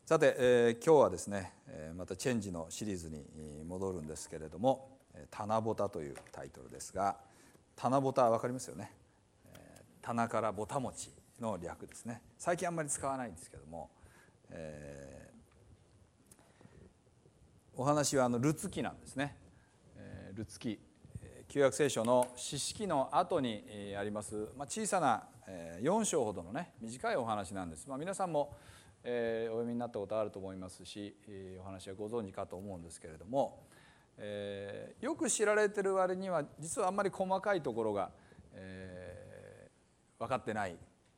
さて、今日はですね、またチェンジのシリーズに戻るんですけれども、棚ぼたというタイトルですが、棚ぼた分かりますよね。棚からぼた餅の略ですね。最近あんまり使わないんですけども、お話はルツ記なんですね。ルツ記、旧約聖書の士式の後にあります、小さな4章ほどのね短いお話なんです。皆さんもお読みになったことあると思いますし、お話はご存知かと思うんですけれども、よく知られている割には実はあんまり細かいところが、分かってない、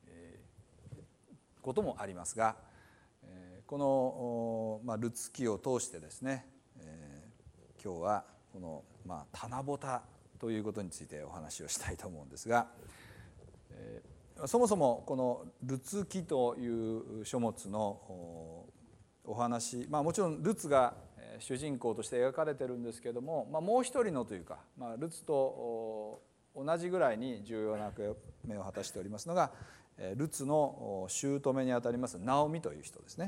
こともありますが、この、ルツ記を通してですね、今日はこの、棚ぼたということについてお話をしたいと思うんですが、そもそもこのルツ記という書物のお話、もちろんルツが主人公として描かれてるんですけれども、もう一人のというか、ルツと同じぐらいに重要な役目を果たしておりますのが、ルツの姑にあたりますナオミという人ですね。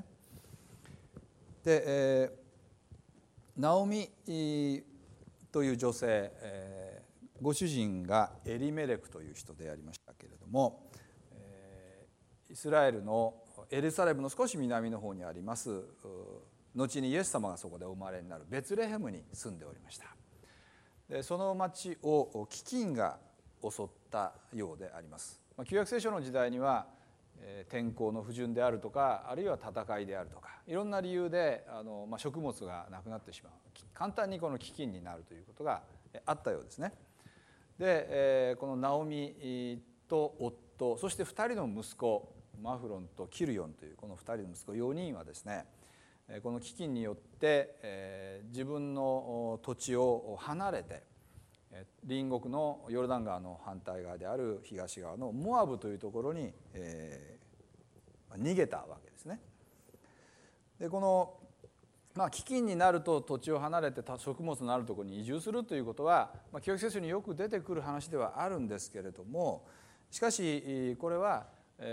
で、ナオミという女性、ご主人がエリメレクという人でありましたけれども、イスラエルのエルサレムの少し南の方にあります後にイエス様がそこでお生まれになるベツレヘムに住んでおりました。でその町を飢饉が襲ったようであります。旧約聖書の時代には天候の不順であるとか、あるいは戦いであるとか、いろんな理由で食物がなくなってしまう、簡単にこの飢饉になるということがあったようですね。でこのナオミと夫、そして2人の息子マフロンとキルヨンというこの2人の息子4人はですね、この飢饉によって自分の土地を離れて隣国のヨルダン川の反対側である東側のモアブというところに逃げたわけですね。でこの飢饉になると土地を離れて食物のあるところに移住するということは、旧約聖書によく出てくる話ではあるんですけれども、しかしこれは、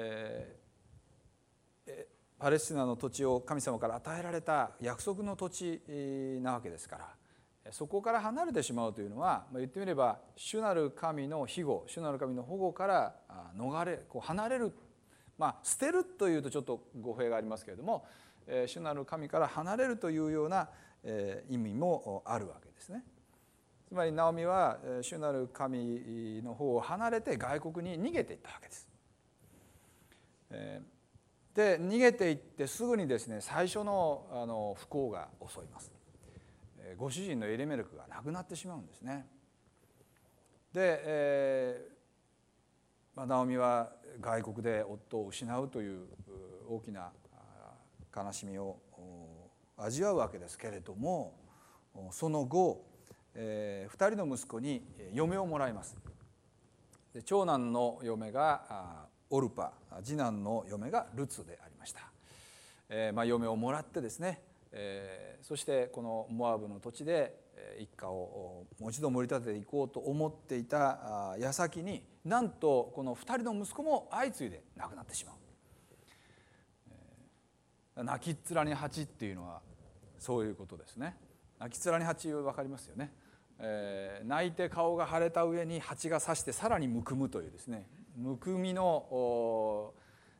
パレスチナの土地を神様から与えられた約束の土地なわけですから、そこから離れてしまうというのは、言ってみれば主なる神の庇護、主なる神の保護から離れる、捨てるというとちょっと語弊がありますけれども、主なる神から離れるというような意味もあるわけですね。つまりナオミは主なる神の方を離れて外国に逃げていったわけです。で逃げていってすぐにですね、最初の不幸が襲います。ご主人のエリメレクが亡くなってしまうんですね。で、ナオミは外国で夫を失うという大きな悲しみを味わうわけですけれども、その後、2人の息子に嫁をもらいます。で長男の嫁がオルパ、次男の嫁がルツでありました。嫁をもらってですね、そしてこのモアブの土地で一家をもう一度盛り立てていこうと思っていた矢先に、なんとこの2人の息子も相次いで亡くなってしまう。泣きっ面に蜂っていうのはそういうことですね。泣き面に蜂分かりますよね。泣いて顔が腫れた上に蜂が刺してさらにむくむというですね、むくみの、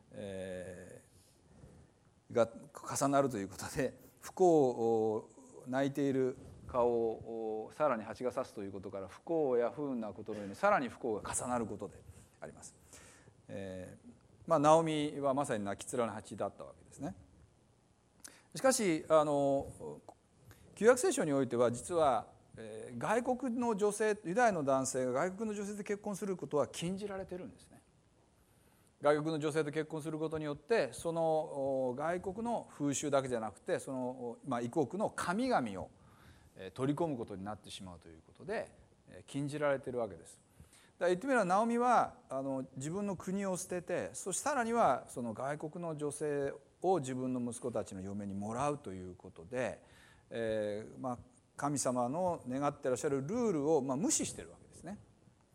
が重なるということで、不幸を泣いている顔をさらに蜂が刺すということから、不幸や不運なことのようにさらに不幸が重なることであります。ナオミはまさに泣き面の蜂だったわけですね。しかし旧約聖書においては実は外国の女性、ユダヤの男性が外国の女性と結婚することは禁じられているんですね。外国の女性と結婚することによって、その外国の風習だけじゃなくて、その異国の神々を取り込むことになってしまうということで禁じられているわけです。だから言ってみればナオミは自分の国を捨てて、そしてさらにはその外国の女性を自分の息子たちの嫁にもらうということで、神様の願ってらっしゃるルールを無視しているわけですね。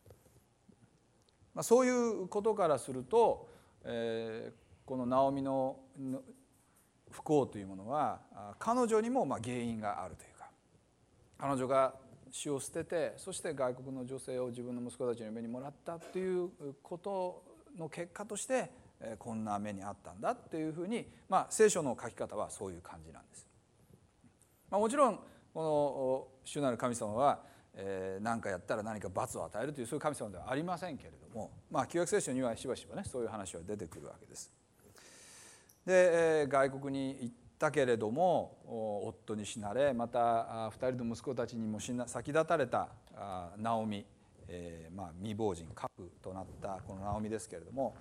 そういうことからすると、このナオミの不幸というものは彼女にも原因があるというか、彼女が主を捨てて、そして外国の女性を自分の息子たちの目にもらったということの結果としてこんな目にあったんだっていうふうに、聖書の書き方はそういう感じなんです。もちろんこの主なる神様は何かやったら何か罰を与えるというそういう神様ではありませんけれども、旧約聖書にはしばしばねそういう話は出てくるわけです。で外国に行ったけれども夫に死なれ、また2人の息子たちにも先立たれたナオミ、未亡人寡婦となったこのナオミですけれども、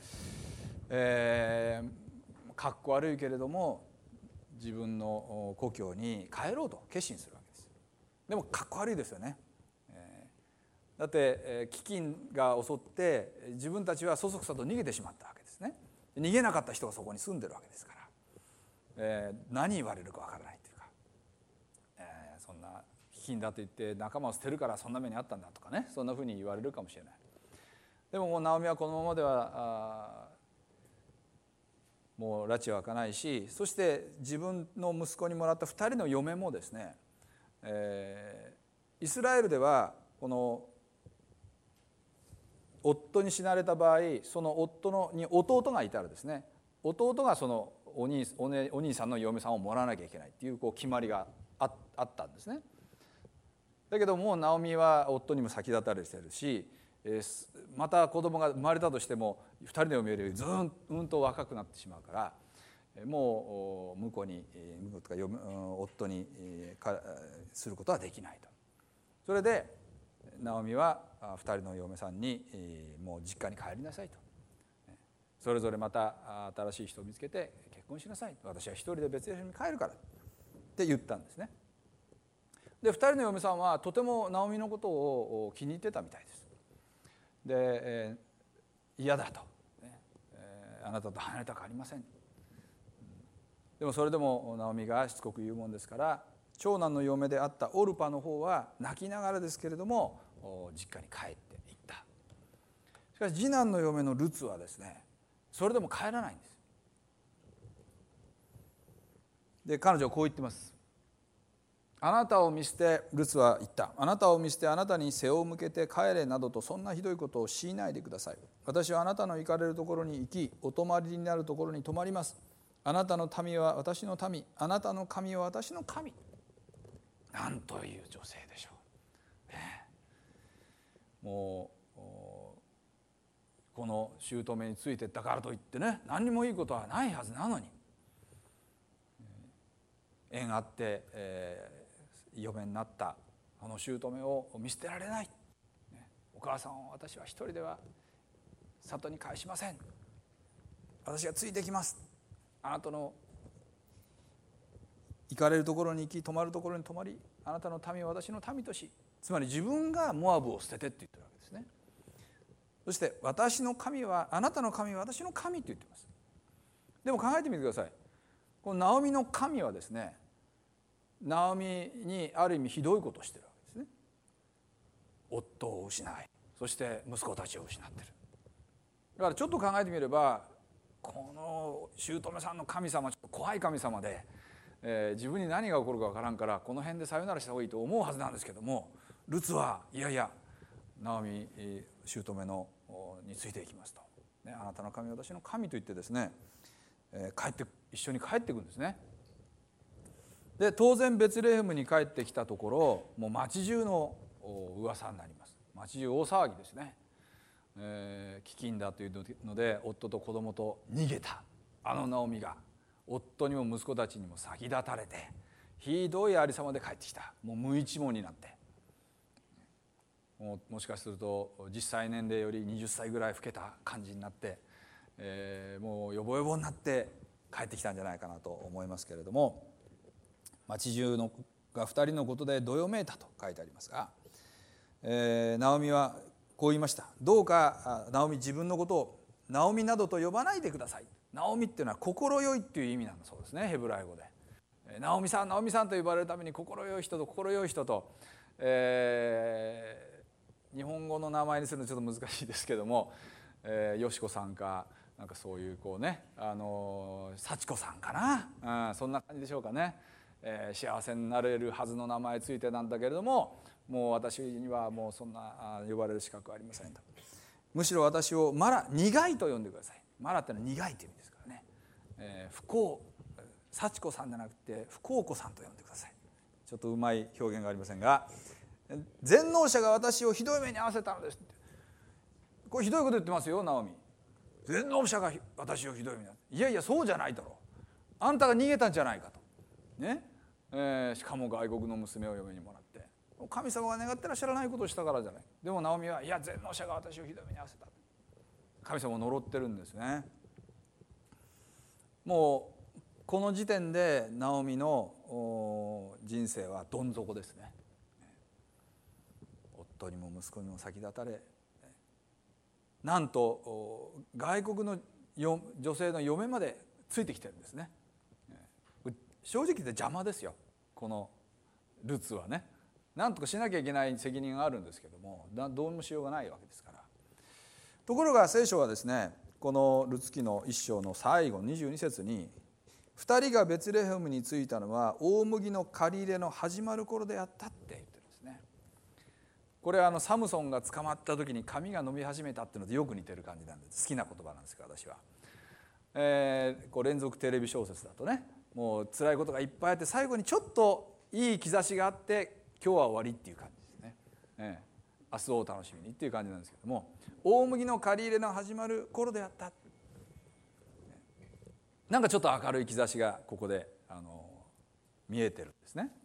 かっこ悪いけれども自分の故郷に帰ろうと決心するわけです。でもかっこ悪いですよね。だって飢饉が襲って自分たちはそそくさと逃げてしまったわけですね。逃げなかった人がそこに住んでるわけですから、何言われるかわからないというか、そんな飢饉だと言って仲間を捨てるからそんな目にあったんだとかね、そんなふうに言われるかもしれない。でももうナオミはこのままではもう拉致は開かないし、そして自分の息子にもらった2人の嫁もですね、イスラエルではこの夫に死なれた場合、その夫に弟がいたらですね、弟がそのお兄さんの嫁さんをもらわなきゃいけないっていう決まりがあったんですね。だけどもナオミは夫にも先立たれてるし、また子供が生まれたとしても2人の嫁よりずんと若くなってしまうから、もう婿とか夫にすることはできないと。それでナオミは2人の嫁さんにもう実家に帰りなさいと、それぞれまた新しい人を見つけて結婚しなさい、私は一人で別々に帰るからって言ったんですね。で2人の嫁さんはとてもナオミのことを気に入ってたみたいです。で、嫌だと、あなたと離れたくありません。でもそれでもナオミがしつこく言うもんですから、長男の嫁であったオルパの方は泣きながらですけれども実家に帰っていった。しかし次男の嫁のルツはですね、それでも帰らないんです。で彼女はこう言ってます。あなたを見捨て、ルツは言った。あなたを見捨てあなたに背を向けて帰れなどとそんなひどいことを強いないでください。私はあなたの行かれるところに行き、お泊まりになるところに泊まります。あなたの民は私の民、あなたの神は私の神。なんという女性でしょう、もうこの姑についてったからといってね、何にもいいことはないはずなのに、縁あって、嫁になったあの姑を見捨てられない、お母さんを私は一人では里に返しません、私がついてきます、あなたの行かれるところに行き泊まるところに泊まり、あなたの民は私の民とし、つまり自分がモアブを捨ててって言ってるわけですね。そして私の神は、あなたの神は私の神って言ってます。でも考えてみてください。このナオミの神はですね、ナオミにある意味ひどいことをしてるわけですね。夫を失い、そして息子たちを失ってる。だからちょっと考えてみれば、この姑さんの神様はちょっと怖い神様で、自分に何が起こるか分からんからこの辺でさよならした方がいいと思うはずなんですけども、ルツはいやいやナオミ姑のについていきますと、あなたの神は私の神と言ってですね、一緒に帰っていくんですね。で当然ベツレヘムに帰ってきたところ、もう町中の噂になります。町中大騒ぎですね。飢饉だというので夫と子供と逃げたあのナオミが夫にも息子たちにも先立たれてひどいありさまで帰ってきた。もう無一文になって、もしかすると実際年齢より20歳ぐらい老けた感じになって、もうヨボヨボになって帰ってきたんじゃないかなと思いますけれども、町中のが2人のことでどよめいたと書いてありますが、ナオミはこう言いました。どうかナオミ自分のことをナオミなどと呼ばないでください。ナオミっていうのは心よいっていう意味なんだそうですね、ヘブライ語で。ナオミさん、ナオミさんと呼ばれるために心よい人と心よい人と、日本語の名前にするのちょっと難しいですけども、よしこさんかなんかそういうこうね幸子さんかな、そんな感じでしょうかね。幸せになれるはずの名前ついてなんだけれども、もう私にはもうそんな呼ばれる資格はありませんと。むしろ私をマラ苦いと呼んでください。マラってのは苦いという意味ですからね。不幸幸子さんじゃなくて不幸子さんと呼んでください。ちょっとうまい表現がありませんが、全能者が私をひどい目に遭わせたのですって、これひどいこと言ってますよナオミ。全能者が私をひどい目に遭わせた。いやいやそうじゃないだろう、あんたが逃げたんじゃないかとね。しかも外国の娘を嫁にもらって、神様が願ってらっしゃらないことをしたからじゃない。でもナオミはいや全能者が私をひどい目に遭わせた、神様を呪ってるんですね。もうこの時点でナオミの人生はどん底ですね。夫にも息子にも先立たれ、なんと外国の女性の嫁までついてきてるんですね。正直言って邪魔ですよこのルツはね。なんとかしなきゃいけない責任があるんですけども、どうもしようがないわけですから。ところが聖書はですね、このルツ記の一章の最後22節に、2人がベツレヘムに着いたのは大麦の刈り入れの始まる頃であったって言ってるんですね。これはサムソンが捕まった時に髪が伸び始めたっていうのとよく似てる感じなんで好きな言葉なんですけど、私は、こう連続テレビ小説だとね、もう辛いことがいっぱいあって最後にちょっといい兆しがあって今日は終わりっていう感じですね。明日をお楽しみにっていう感じなんですけども、大麦の刈り入れの始まる頃であった、なんかちょっと明るい兆しがここで見えてるんですね。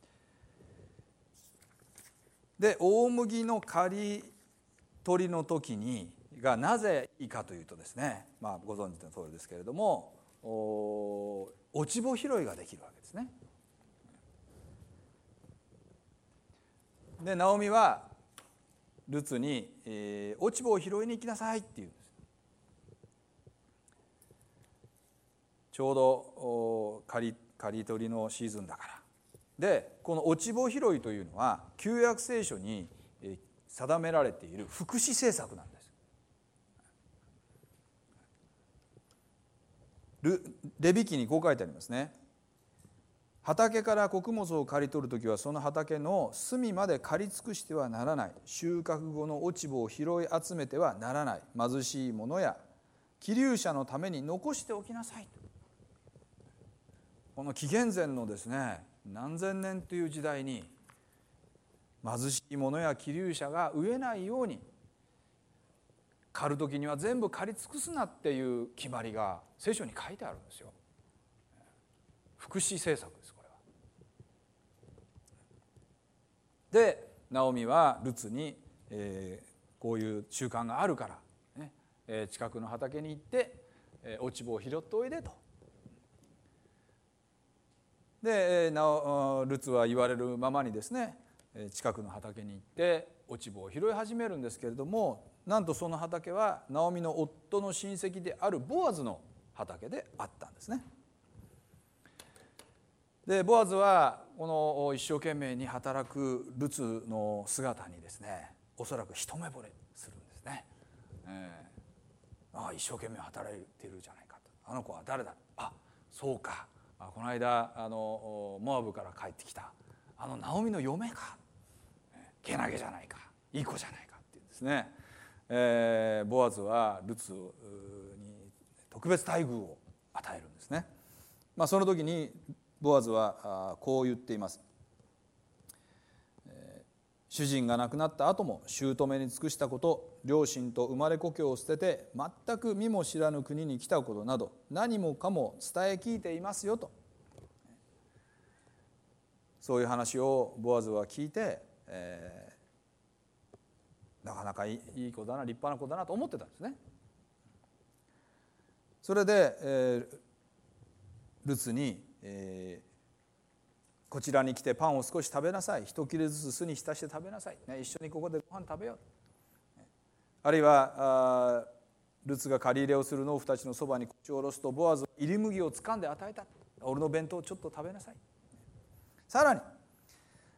で大麦の刈り取りの時にがなぜいいかというとですね、ご存知の通りですけれども、落ち穂拾いができるわけですね。でナオミはルツに、落ち穂を拾いに行きなさいって言うんです。ちょうど刈り取りのシーズンだから。でこの落ち穂拾いというのは旧約聖書に定められている福祉政策なんです。レビ記にこう書いてありますね。畑から穀物を刈り取るときはその畑の隅まで刈り尽くしてはならない。収穫後の落ち穂を拾い集めてはならない。貧しい者や寄留者のために残しておきなさい。この紀元前のですね、何千年という時代に貧しい者や寄留者が飢えないように、刈る時には全部刈り尽くすなっていう決まりが聖書に書いてあるんですよ。福祉政策ですこれは。でナオミはルツに、こういう習慣があるから、ね、近くの畑に行って、落ち穂を拾っておいでと。でルツは言われるままにですね、近くの畑に行って落ち穂を拾い始めるんですけれども、なんとその畑はナオミの夫の親戚であるボアズの畑であったんですね。でボアズはこの一生懸命に働くルツの姿にですね、おそらく一目惚れするんですね。一生懸命働いているじゃないかと。あの子は誰だ。そうか、この間モアブから帰ってきたナオミの嫁か、けなげじゃないか、いい子じゃないかっていうんですね。ボアズはルツに特別待遇を与えるんですね。その時にボアズはこう言っています。主人が亡くなった後も姑に尽くしたこと、両親と生まれ故郷を捨てて全く見も知らぬ国に来たことなど何もかも伝え聞いていますよと。そういう話をボアズは聞いて、なかなかいい子だな、立派な子だなと思ってたんですね。それで、ルツに、こちらに来てパンを少し食べなさい、一切れずつ酢に浸して食べなさい、一緒にここでご飯食べよう。あるいはルツが借り入れをする農夫たちのそばに腰を下ろすと、ボアズは入り麦を掴んで与えた。俺の弁当をちょっと食べなさい。さらに、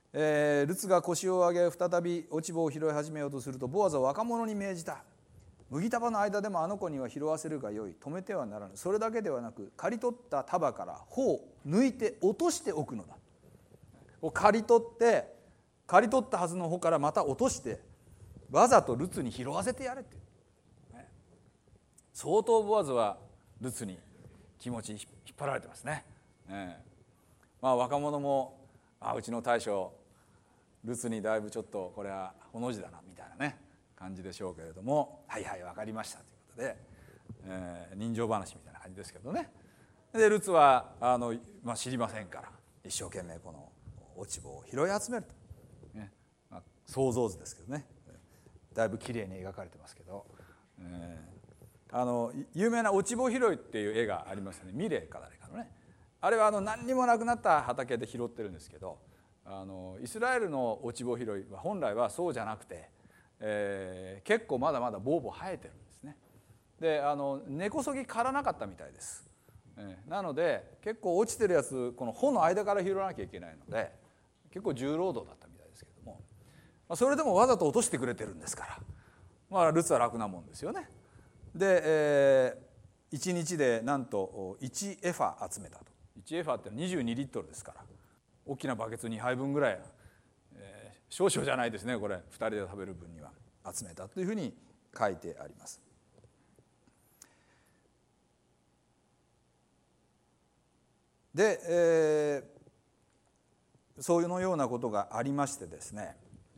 ルツが腰を上げ再び落ち穂を拾い始めようとすると、ボアズは若者に命じた。 麦束の間でもあの子には拾わせるがよい。止めてはならぬ。それだけではなく、刈り取った束から穂を抜いて落としておくのだ。刈り取ったはずの穂からまた落として、わざとルツに拾わせてやれって。相当ボアズはルツに気持ち引っ張られてますね。若者もうちの大将ルツにだいぶちょっとこれはほの字だなみたいなね感じでしょうけれども、はいはい分かりましたということで、人情話みたいな感じですけどね。でルツは知りませんから一生懸命この落ち葉を拾い集めると、想像図ですけどね、だいぶ綺麗に描かれてますけど、有名な落ち葉拾いっていう絵がありますよね。ミレーか誰かのね。あれは何にもなくなった畑で拾ってるんですけど、イスラエルの落ち葉拾いは本来はそうじゃなくて、結構まだまだボーボー生えてるんですね。で根こそぎ刈らなかったみたいです。なので結構落ちてるやつこの穂の間から拾わなきゃいけないので結構重労働だったみたいですけども、それでもわざと落としてくれてるんですから、ルツは楽なもんですよね。で、1日でなんと1エファ集めたと。1エファって22リットルですから大きなバケツ2杯分ぐらい、少々じゃないですねこれ2人で食べる分には集めたというふうに書いてあります。で、そういうのようなことがありましてですね、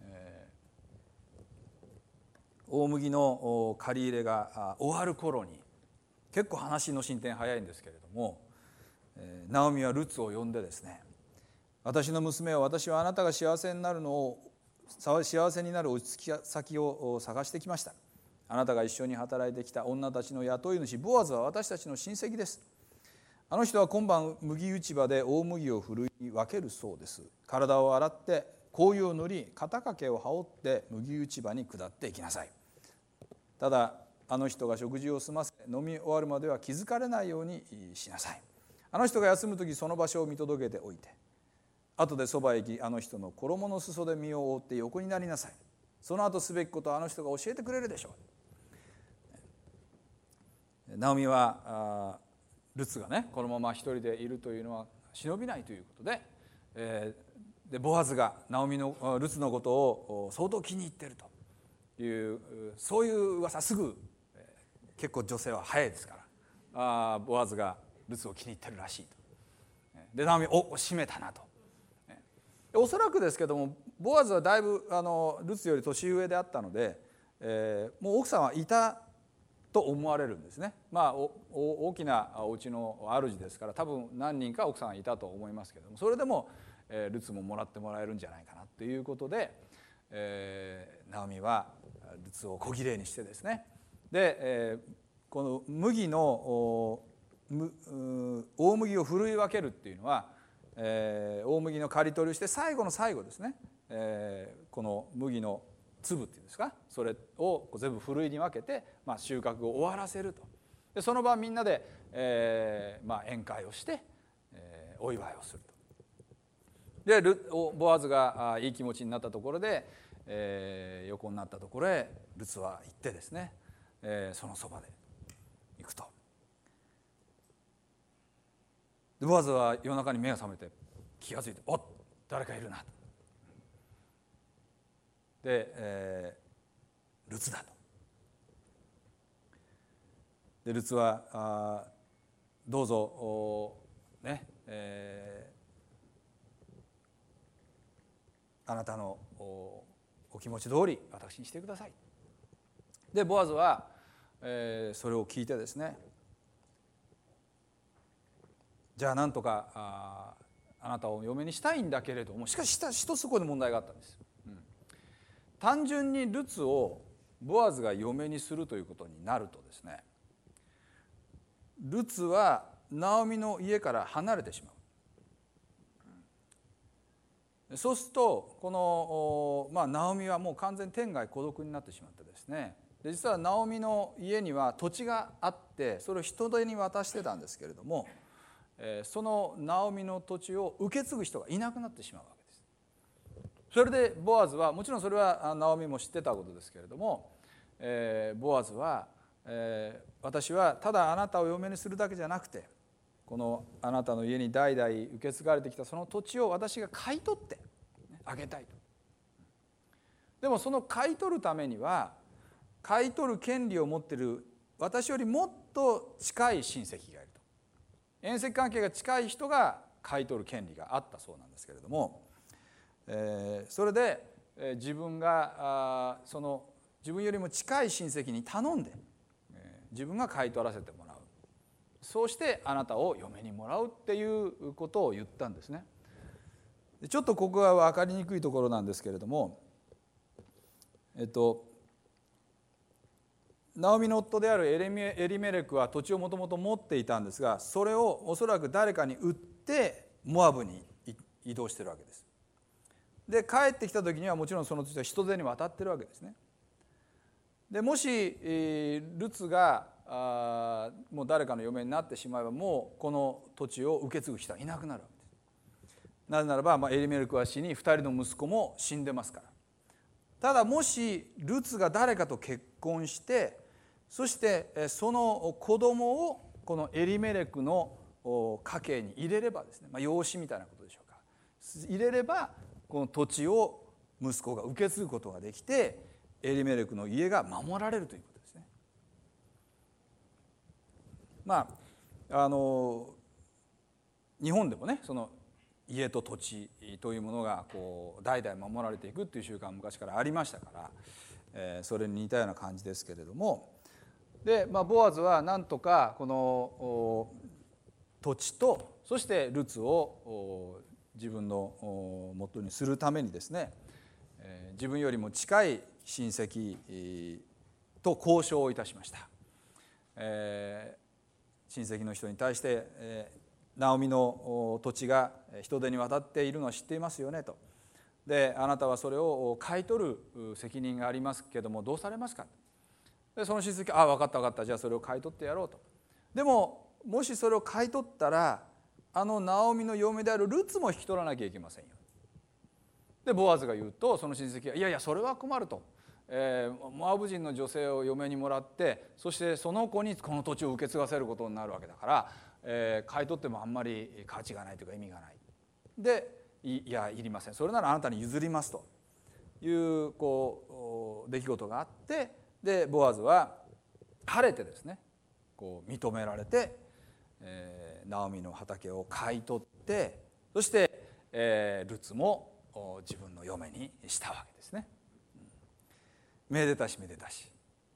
大麦の借り入れが終わる頃に結構話の進展早いんですけれども、ナオミはルツを呼んでですね、私の娘を、私はあなたが幸せになる落ち着き先を探してきました。あなたが一緒に働いてきた女たちの雇い主ボアズは私たちの親戚です。あの人は今晩麦打ち場で大麦をふるい分けるそうです。体を洗って香油を塗り肩掛けを羽織って麦打ち場に下っていきなさい。ただあの人が食事を済ませ飲み終わるまでは気づかれないようにしなさい。あの人が休む時その場所を見届けておいて、後でそばへ行きあの人の衣の裾で身を覆って横になりなさい。その後すべきことはあの人が教えてくれるでしょう。ナオミはルツがねこのまま一人でいるというのは忍びないということで、ボアズがナオミのルツのことを相当気に入っているというそういう噂すぐ、結構女性は早いですからボアズがルツを気に入ってるらしいと。でナオミ閉めたなと。おそらくですけどもボアズはだいぶルツより年上であったので、もう奥さんはいたと思われるんですね。大きなお家の主ですから多分何人か奥さんがいたと思いますけども、それでもルツももらってもらえるんじゃないかなということで、ナオミはルツを小綺麗にしてですね、で、この麦の大麦をふるい分けるっていうのは、大麦の刈り取りをして最後の最後ですね、この麦の粒っていうんですか、それを全部ふるいに分けて、収穫を終わらせると。でその晩みんなで、宴会をして、お祝いをすると。でボアズがいい気持ちになったところで、横になったところへルツは行ってですね、そのそばで行くと。でボアズは夜中に目が覚めて気が付いて、おっ誰かいるなと。で、ルツだと。でルツはどうぞね、あなたのお気持ち通り私にしてください。でボアズは、それを聞いてですね、じゃあなんとかあなたを嫁にしたいんだけれども、しかし一つそこで問題があったんです。単純にルツをボアズが嫁にするということになるとですね、ルツはナオミの家から離れてしまう。そうするとこの、ナオミはもう完全に天涯孤独になってしまってですね、で実はナオミの家には土地があってそれを人手に渡してたんですけれども、そのナオミの土地を受け継ぐ人がいなくなってしまうわけです。それでボアズはもちろんそれはナオミも知ってたことですけれども、 ボアズは、私はただあなたを嫁にするだけじゃなくて、このあなたの家に代々受け継がれてきたその土地を私が買い取ってあげたいと。でもその買い取るためには、買い取る権利を持っている私よりもっと近い親戚がいると。縁戚関係が近い人が買い取る権利があったそうなんですけれども、それで自分がその自分よりも近い親戚に頼んで自分が買い取らせてもらう、そうしてあなたを嫁にもらうっていうことを言ったんですね。ちょっとここは分かりにくいところなんですけれども、ナオミの夫であるエリメレクは土地をもともと持っていたんですが、それをおそらく誰かに売ってモアブに移動しているわけです。で帰ってきた時にはもちろんその土地は人手に渡ってるわけですね。でもしルツがもう誰かの嫁になってしまえば、もうこの土地を受け継ぐ人はいなくなるわけです。なぜならば、エリメレクは死に2人の息子も死んでますから。ただもしルツが誰かと結婚して、そしてその子供をこのエリメレクの家系に入れればですね、養子みたいなことでしょうか、入れればこの土地を息子が受け継ぐことができて、エリメレクの家が守られるということですね。日本でもね、その家と土地というものがこう代々守られていくっていう習慣が昔からありましたから、それに似たような感じですけれども、で、ボアズはなんとかこの土地とそしてルツを自分の元にするためにですね、自分よりも近い親戚と交渉をいたしました。親戚の人に対して、ナオミの土地が人手に渡っているのは知っていますよねと。であなたはそれを買い取る責任がありますけれどもどうされますか。でその親戚は分かった分かった、じゃあそれを買い取ってやろうと。でももしそれを買い取ったら、ナオミの嫁であるルツも引き取らなきゃいけませんよ。でボアズが言うと、その親戚はいやいやそれは困ると、モアブ人の女性を嫁にもらって、そしてその子にこの土地を受け継がせることになるわけだから、買い取ってもあんまり価値がないというか意味がない。でいやいりません、それならあなたに譲りますという出来事があって、でボアズは晴れてですね、認められて、ナオミの畑を買い取って、そして、ルツも自分の嫁にしたわけですね。めでたしめでたし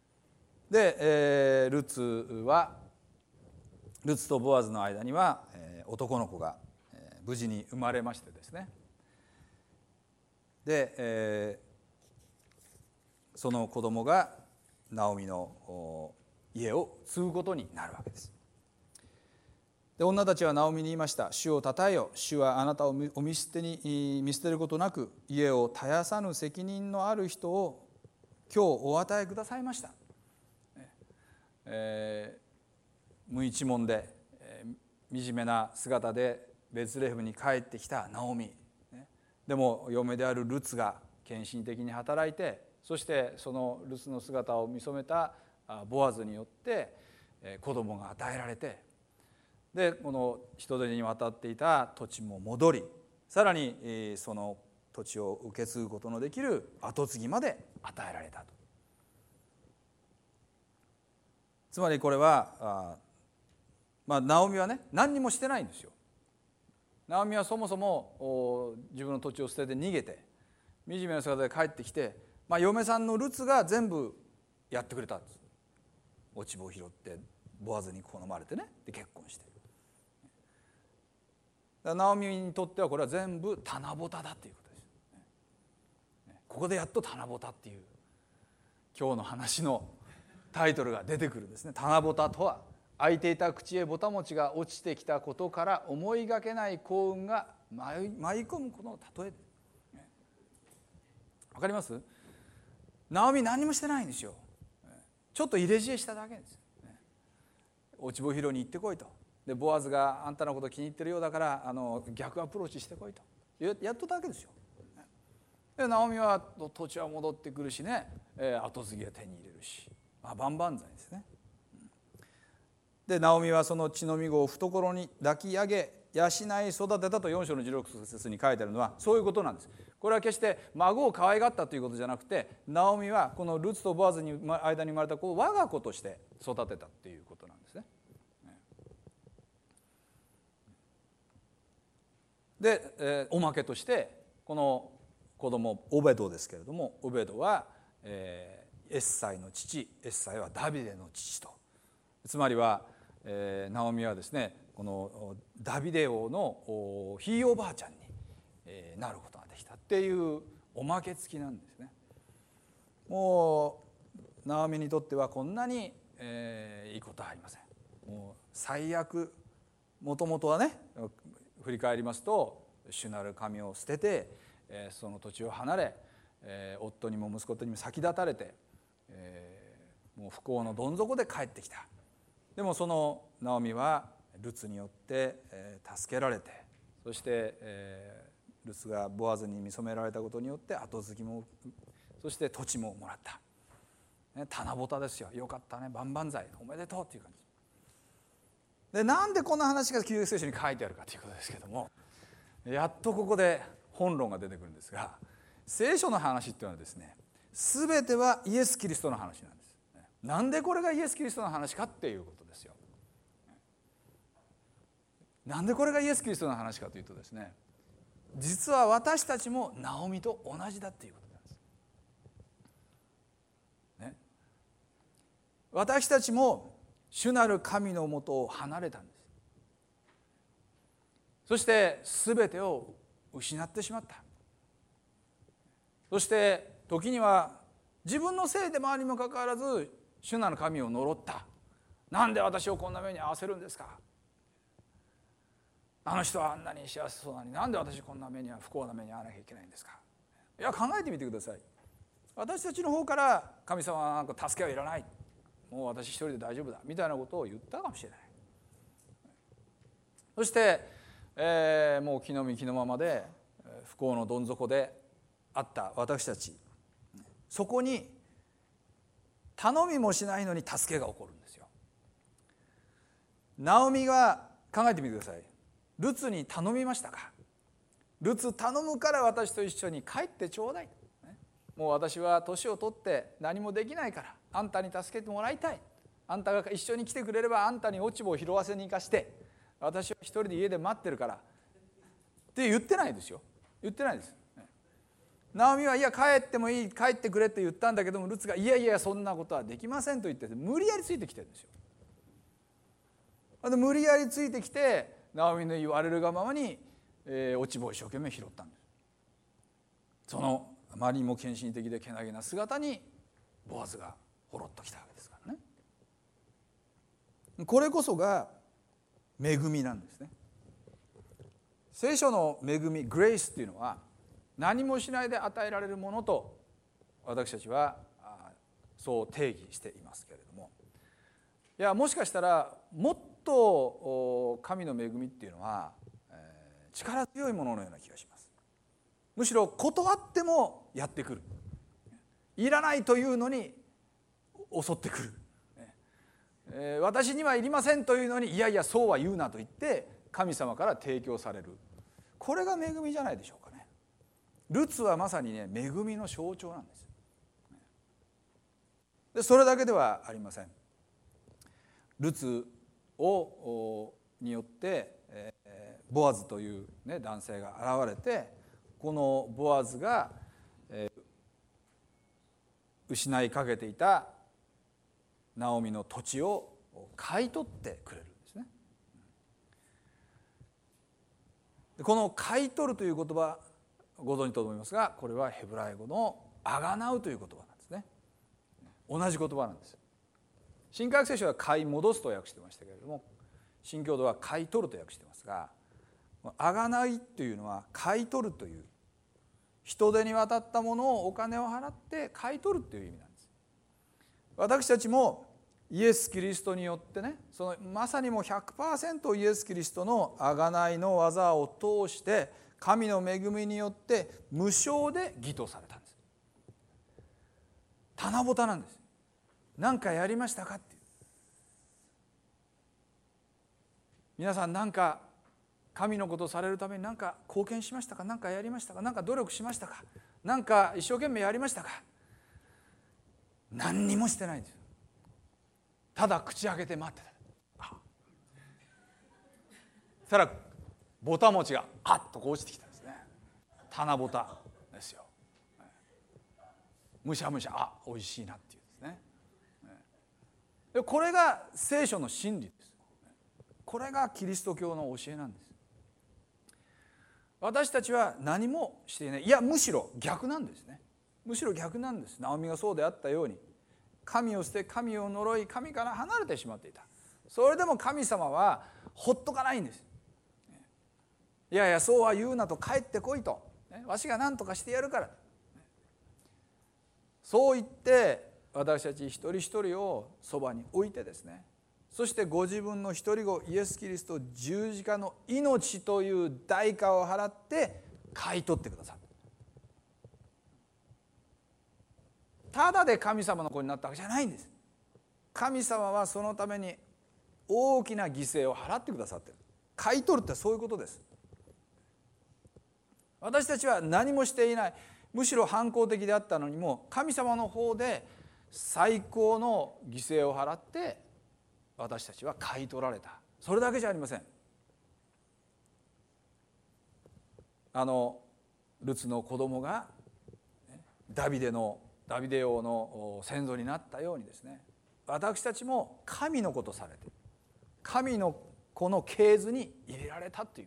で、ルツとボアズの間には、男の子が、無事に生まれましてですね。で、その子供がナオミの家を継ぐことになるわけです。で女たちはナオミに言いました。主をたたえよ、主はあなたを見捨てることなく家を絶やさぬ責任のある人を今日お与えくださいました。無一文で、惨めな姿でベツレヘムに帰ってきたナオミ、でも嫁であるルツが献身的に働いて、そしてそのルツの姿を見初めたボアズによって子供が与えられて、でこの人手に渡っていた土地も戻り、さらにその土地を受け継ぐことのできる跡継ぎまで与えられたと。つまりこれはナオミはね、何にもしてないんですよ。ナオミはそもそも自分の土地を捨てて逃げて惨めな姿で帰ってきて、嫁さんのルツが全部やってくれたんです。落ち葉を拾ってボアズに好まれてね、で結婚して、ナオミにとってはこれは全部棚ぼただということです。ここでやっと棚ぼたっていう今日の話のタイトルが出てくるんですね。棚ぼたとは、開いていた口へぼた餅が落ちてきたことから思いがけない幸運が舞い込むことの例え。わかります？ナオミ何もしてないんですよ。ちょっと入れ知恵しただけです。落ち葉拾いに行ってこいと。でボアズがあんたのこと気に入ってるようだから逆アプローチしてこいとやっとだけですよ。 でナオミは土地は戻ってくるしね、後継ぎは手に入れるし、万々歳ですね。でナオミはその乳飲み子を懐に抱き上げ養い育てたと4章の16節に書いてあるのはそういうことなんです。これは決して孫を可愛がったということじゃなくて、ナオミはこのルツとボアズに間に生まれた子を我が子として育てたっていうことなんですね。で、おまけとしてこの子供オベドですけれども、オベドは、エッサイの父、エッサイはダビデの父と、つまりは、ナオミはですね、このダビデ王のひいおばあちゃんになることができたっていうおまけ付きなんですね。もうナオミにとってはこんなに、いいことはありません。もう最悪、もともとはね、振り返りますと主なる神を捨てて、その土地を離れ、夫にも息子にも先立たれて、もう不幸のどん底で帰ってきた。でもそのナオミはルツによって助けられて、そしてルツがボアズに見初められたことによって後継ぎも、そして土地ももらった。棚ぼたですよ。よかったね、万々歳、おめでとうっていう感じで、なんでこんな話が旧約聖書に書いてあるかということですけども、やっとここで本論が出てくるんですが、聖書の話っていうのはですね、全てはイエス・キリストの話なんです。なんでこれがイエス・キリストの話かっていうことですよ。なんでこれがイエス・キリストの話かというとですね、実は私たちもナオミと同じだっていうことなんです、ね、私たちも主なる神のもとを離れたんです。そして全てを失ってしまった。そして時には自分のせいでもあるにもかかわらず主なる神を呪った。なんで私をこんな目に遭わせるんですか。あの人はあんなに幸せそうなのに、なんで私こんな目には不幸な目に遭わなきゃいけないんですか。いや、考えてみてください。私たちの方から神様はなんか助けはいらない、もう私一人で大丈夫だみたいなことを言ったかもしれない。そして、もう気の身気のままで不幸のどん底であった私たち、そこに頼みもしないのに助けが起こるんですよ。ナオミが考えてみてください。ルツに頼みましたか。ルツ頼むから私と一緒に帰ってちょうだい。もう私は年を取って何もできないからあんたに助けてもらいたい。あんたが一緒に来てくれればあんたに落ち葉を拾わせに行かして、私は一人で家で待ってるからって言ってないですよ。言ってないです。ナオミはいや帰ってもいい、帰ってくれって言ったんだけども、ルツがいやいやそんなことはできませんと言って無理やりついてきてるんですよ。で無理やりついてきてナオミの言われるがままに、落ち葉を一生懸命拾ったんです。そのあまりにも献身的でけなげな姿にボアズがほろっときたわけですからね。これこそが恵みなんですね。聖書の恵み、グレイスっていうのは何もしないで与えられるものと私たちはそう定義していますけれども、いやもしかしたらもっと神の恵みっていうのは力強いもののような気がします。むしろ断ってもやってくる、いらないというのに襲ってくる、私にはいりませんというのにいやいやそうは言うなと言って神様から提供される、これが恵みじゃないでしょうかね。ルツはまさにね恵みの象徴なんです。でそれだけではありません。ルツによって、ボアズという、ね、男性が現れて、このボアズが、失いかけていたナオミの土地を買い取ってくれるんですね。この買い取るという言葉ご存知と思いますが、これはヘブライ語のあがなうという言葉なんですね。同じ言葉なんです。新約聖書は買い戻すと訳してましたけれども、新教徒は買い取ると訳してますが、あがないというのは買い取るという、人手に渡ったものをお金を払って買い取るという意味なんです。私たちもイエス・キリストによってね、そのまさにもう 100% イエス・キリストのあがないの技を通して神の恵みによって無償で義とされたんです。棚ぼたなんです。何かやりましたかっていう。皆さん何か神のことをされるために何か貢献しましたか、何かやりましたか、何か努力しましたか、何か一生懸命やりましたか。何にもしてないんです。ただ口開けて待ってた。そしたらぼた餅があっとこう落ちてきたんですね。棚ぼたですよ。むしゃむしゃ、あ、美味しいなっていうですね。でこれが聖書の真理です。これがキリスト教の教えなんです。私たちは何もしていない。いや、むしろ逆なんですね。むしろ逆なんです。ナオミがそうであったように、神を捨て神を呪い神から離れてしまっていた。それでも神様はほっとかないんです。いやいや、そうは言うなと、帰ってこいと、わしが何とかしてやるから、そう言って私たち一人一人をそばに置いてですね、そしてご自分の一人子イエス・キリスト十字架の命という代価を払って買い取ってくださった。ただで神様の子になったわけじゃないんです。神様はそのために大きな犠牲を払ってくださっている。買い取るってそういうことです。私たちは何もしていない、むしろ反抗的であったのにも、神様の方で最高の犠牲を払って私たちは買い取られた。それだけじゃありません。ルツの子供がダビデ王の先祖になったようにですね、私たちも神の子とされて、神の子の系図に入れられたという。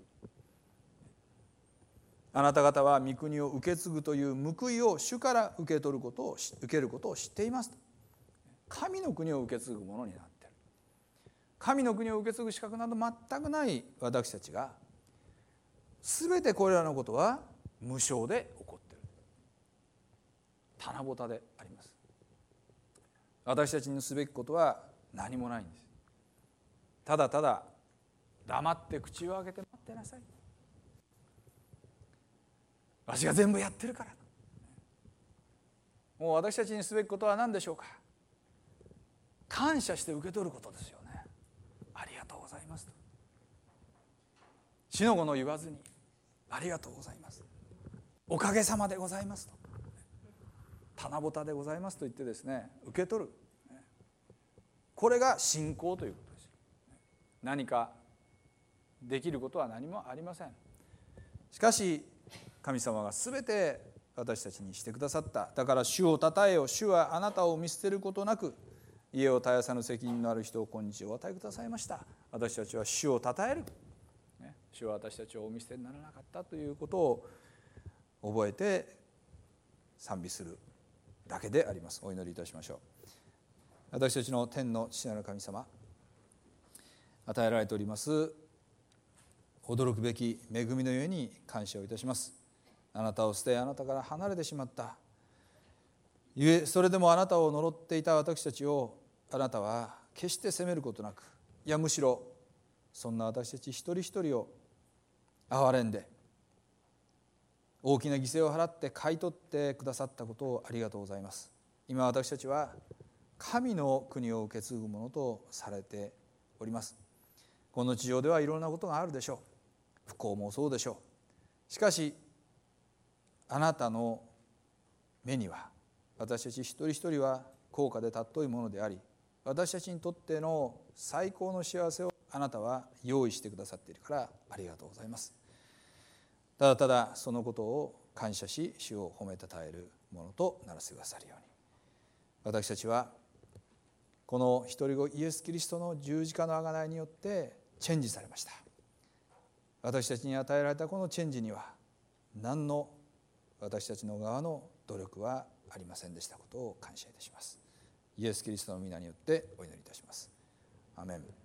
あなた方は御国を受け継ぐという報いを主から受けることを知っています。神の国を受け継ぐものになっている。神の国を受け継ぐ資格など全くない私たちが、全てこれらのことは無償で起こっている。棚ぼたであります。私たちにすべきことは何もないんです。ただただ黙って口を開けて待ってなさい。私が全部やってるから。もう私たちにすべきことは何でしょうか。感謝して受け取ることですよね。ありがとうございますと。しのごの言わずに、ありがとうございます、おかげさまでございますと、棚ぼたでございますと言ってですね、受け取る。これが信仰ということです。何かできることは何もありません。しかし神様が全て私たちにしてくださった。だから主をたたえよ、主はあなたを見捨てることなく家を絶やさぬ責任のある人を今日お与えくださいました。私たちは主をたたえる、主は私たちをお見捨てにならなかったということを覚えて賛美するだけであります。お祈りいたしましょう。私たちの天の父なる神様、与えられております驚くべき恵みのゆえに感謝をいたします。あなたを捨て、あなたから離れてしまったゆえ、それでもあなたを呪っていた私たちをあなたは決して責めることなく、いやむしろそんな私たち一人一人を憐れんで大きな犠牲を払って買い取ってくださったことをありがとうございます。今私たちは神の国を受け継ぐものとされております。この地上ではいろんなことがあるでしょう。不幸もそうでしょう。しかしあなたの目には私たち一人一人は高価で尊いものであり、私たちにとっての最高の幸せをあなたは用意してくださっているからありがとうございます。ただただそのことを感謝し、主を褒めたたえるものとならせてくださるように、私たちはこの一人子イエス・キリストの十字架の贖いによってチェンジされました。私たちに与えられたこのチェンジには何の私たちの側の努力はありませんでしたことを感謝いたします。イエス・キリストの皆によってお祈りいたします。アメン。